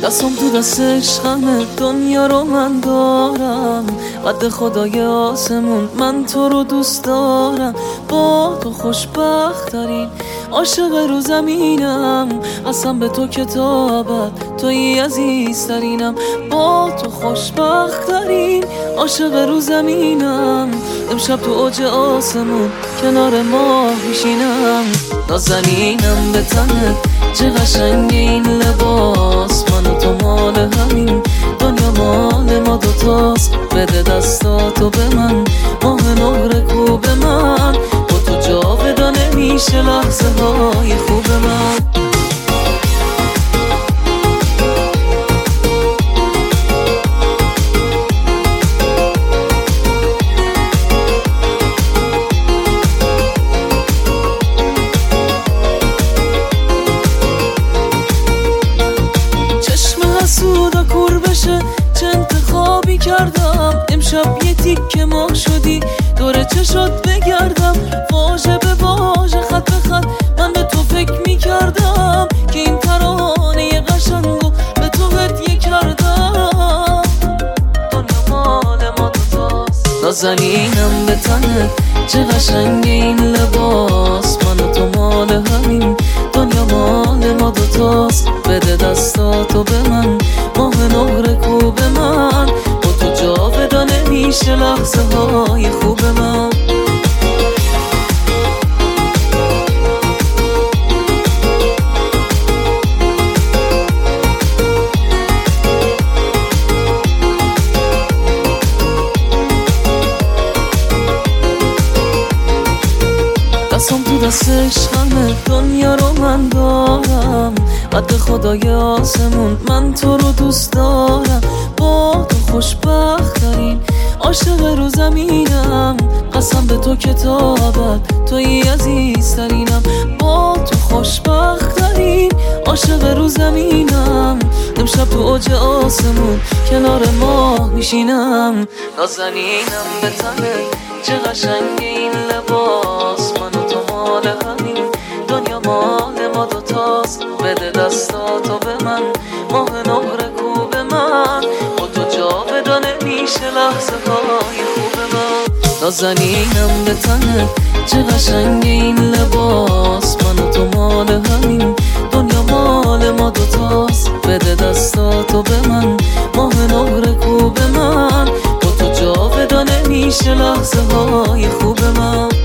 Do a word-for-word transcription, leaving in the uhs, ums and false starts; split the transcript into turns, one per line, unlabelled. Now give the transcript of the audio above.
دستم تو دست عشقمه، دنیا رو من دارم، قد خدای آسمون من تو رو دوست دارم. با تو خوشبخت ترین عاشق رو زمینم، قسم به تو کتابت توی عزیز ترینم. با تو خوشبخت ترین عاشق رو زمینم، امشب تو اوج آسمون کنار ماه میشینم. نازنینم به تنت چه قشنگ این لباس، من و تو مال همین دنیا مال ما دوتاست. بده دستاتو به من، ماه نقره کو به من، با تو جاودانه میشه لحظه های خوب من. سودا کور بشه چه انتخابی کردم، امشب یه تیکه ماه شدی دور چشات بگردم. واژه به واژه خط به خط من به تو فکر میکردم، که این ترانه قشنگو به تو هدیه کردم. دنیا مال ما دوتاست، نازنینم به تنت چه قشنگ این لباس، من و تو مال همین دنیا مال ما دوتاست. بده دستاتو به من، ماه نقره کو به من، با تو جاودانه میشه لحظه های خوب من. دستم تو دست عشقمه، دنیا رو من دارم، قد خدای آسمون من تو رو دوست دارم. با تو خوشبخت ترین عاشق رو زمینم، قسم به تو کتابت توی عزیز ترینم. با تو خوشبخت ترین عاشق رو زمینم، امشب تو اوج آسمون کنار ماه میشینم. نازنینم به تنه چه قشنگ این لباس، من و تو مال همین دنیا مال ما دوتاست. بده دستاتو به من، ماه نقره کو به من، با تو جاودانه میشه لحظه های خوب من. نازنینم به تنه چه قشنگ این لباس، من و تو مال همین دنیا مال ما دوتاست. بده دستاتو به من، ماه نقره کو به من، با تو جاودانه میشه لحظه های خوب من.